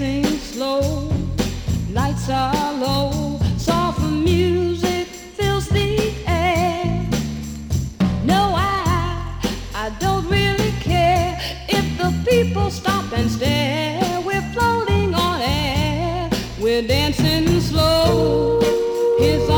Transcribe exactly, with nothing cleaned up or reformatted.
dancing slow. Lights are low, soft music fills the air. No, I, I don't really care if the people stop and stare. We're floating on air, we're dancing slow. Here's